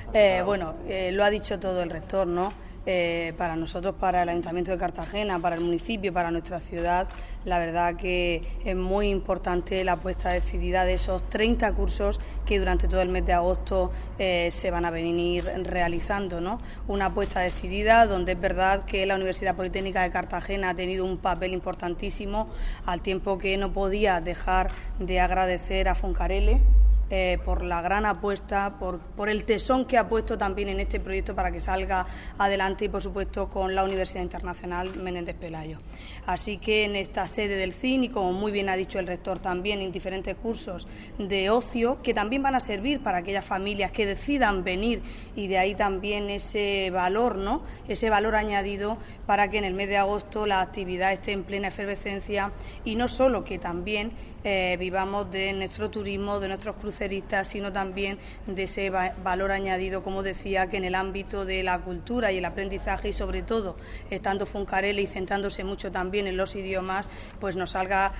Lo ha dicho todo el rector, ¿no? Para nosotros, para el Ayuntamiento de Cartagena, para el municipio, para nuestra ciudad, la verdad que es muy importante la apuesta decidida de esos 30 cursos que durante todo el mes de agosto se van a venir realizando, ¿no? Una apuesta decidida donde es verdad que la Universidad Politécnica de Cartagena ha tenido un papel importantísimo, al tiempo que no podía dejar de agradecer a Foncarelle por la gran apuesta, por el tesón que ha puesto también en este proyecto para que salga adelante y, por supuesto, con la Universidad Internacional Menéndez Pelayo. Así que en esta sede del CIN, y como muy bien ha dicho el rector también, en diferentes cursos de ocio que también van a servir para aquellas familias que decidan venir, y de ahí también ese valor, ¿no? Ese valor añadido para que en el mes de agosto la actividad esté en plena efervescencia, y no solo que también vivamos de nuestro turismo, de nuestros cruceristas, sino también de ese valor añadido, como decía, que en el ámbito de la cultura y el aprendizaje, y sobre todo estando Foncarelle y centrándose mucho también en los idiomas, pues nos haga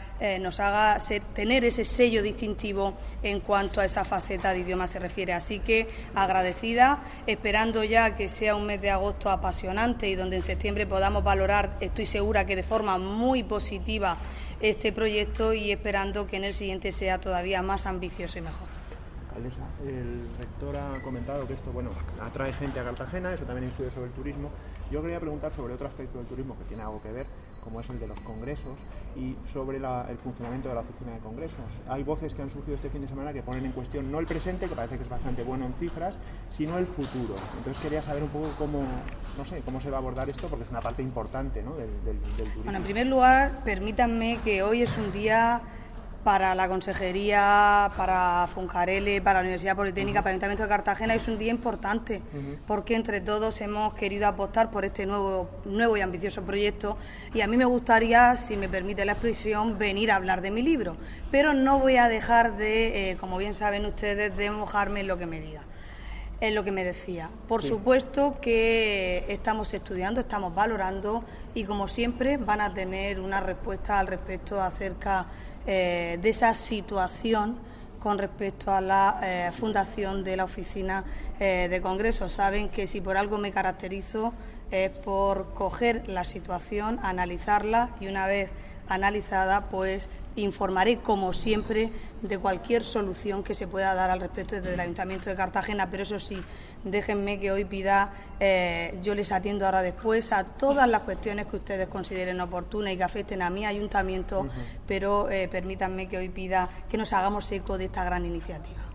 tener ese sello distintivo en cuanto a esa faceta de idioma se refiere. Así que agradecida, esperando ya que sea un mes de agosto apasionante y donde en septiembre podamos valorar, estoy segura que de forma muy positiva, este proyecto, y esperando que en el siguiente sea todavía más ambicioso y mejor. Alcaldesa, el rector ha comentado que esto, atrae gente a Cartagena, eso también influye sobre el turismo. Yo quería preguntar sobre otro aspecto del turismo que tiene algo que ver, como es el de los congresos, y sobre el funcionamiento de la oficina de congresos. Hay voces que han surgido este fin de semana que ponen en cuestión no el presente, que parece que es bastante bueno en cifras, sino el futuro. Entonces quería saber un poco cómo se va a abordar esto, porque es una parte importante, ¿no?, del turismo. Bueno, en primer lugar, permítanme que hoy es un día para la Consejería, para Foncarelle, para la Universidad Politécnica, para el Ayuntamiento de Cartagena, es un día importante, porque entre todos hemos querido apostar por este nuevo y ambicioso proyecto, y a mí me gustaría, si me permite la expresión, venir a hablar de mi libro, pero no voy a dejar de, como bien saben ustedes, de mojarme en lo que me diga. Es lo que me decía. Por supuesto que estamos estudiando, estamos valorando, y como siempre van a tener una respuesta al respecto acerca de esa situación con respecto a la fundación de la oficina de congresos. Saben que si por algo me caracterizo es por coger la situación, analizarla, y una vez analizada, pues informaré, como siempre, de cualquier solución que se pueda dar al respecto desde el Ayuntamiento de Cartagena. Pero eso sí, déjenme que hoy pida, yo les atiendo ahora después a todas las cuestiones que ustedes consideren oportunas y que afecten a mi ayuntamiento, pero permítanme que hoy pida que nos hagamos eco de esta gran iniciativa.